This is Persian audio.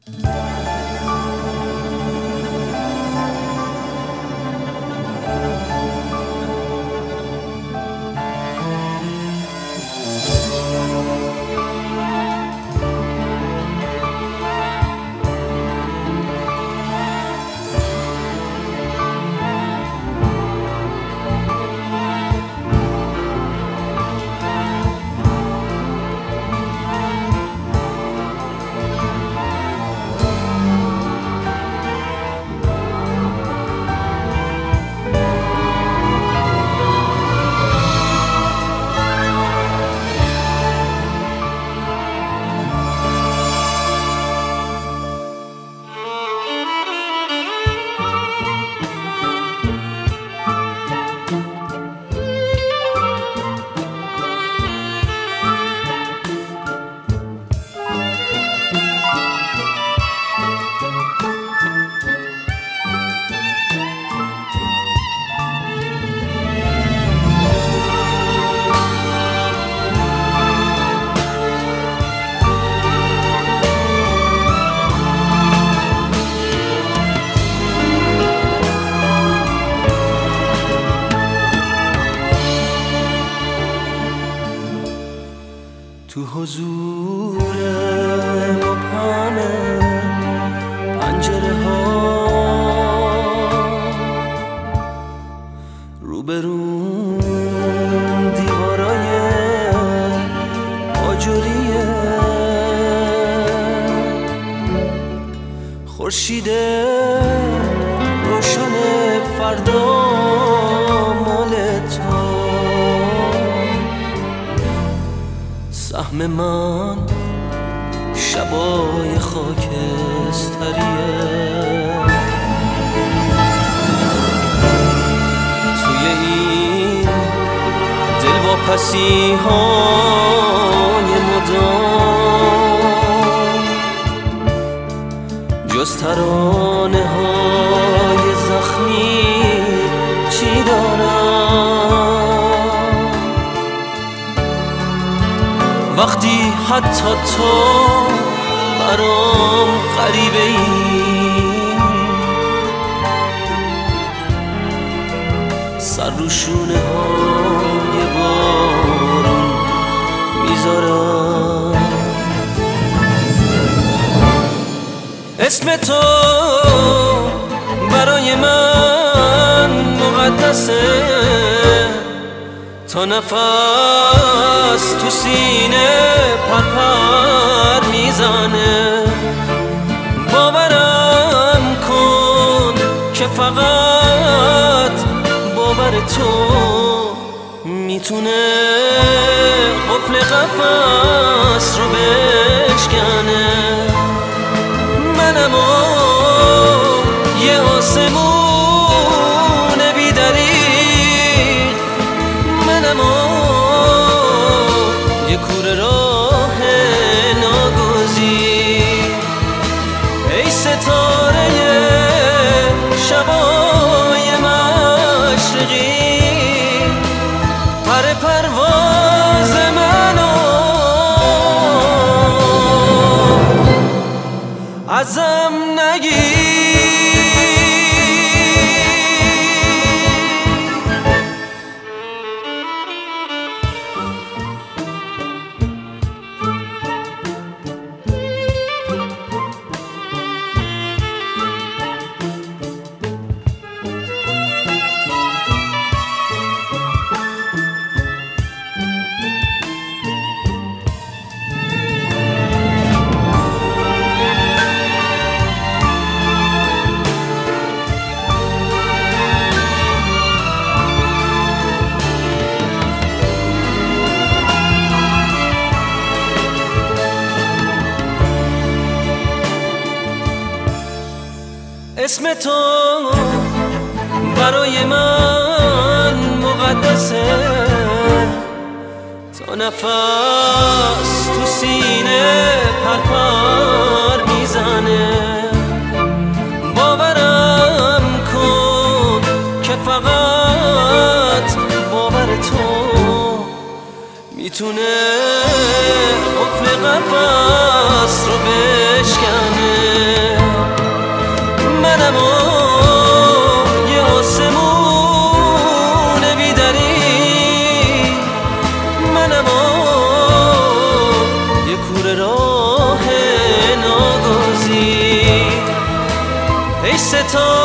تو حضور مبهم پنجره ها روبرون دیوارای آجوریه، خورشید روشن فردا مال تو، سهم من شبای خاکستریه. توی این دلواپسی های مدام جز ترانه های زخمی چی دارم؟ وقتی حتی تو برام غریبه ای، سر رو شونه های بارون میذارم. اسم تو برای من مقدسه، تا نفس تو سینه پرپر میزنه. باورم کن که فقط باور تو میتونه قفل قفس رو بشکنه. منم یه آسمون بی‌دریغ، منم یه کوره راه ناگزیر. ای ستاره شبای مشرقی، پر پرواز منو ازم نگیر. اسم تو برای من مقدسه، تا نفس تو سینه پرپر میزنه. باورم کن که فقط باور تو میتونه قفل قفس رو بشکنه. ای ستاره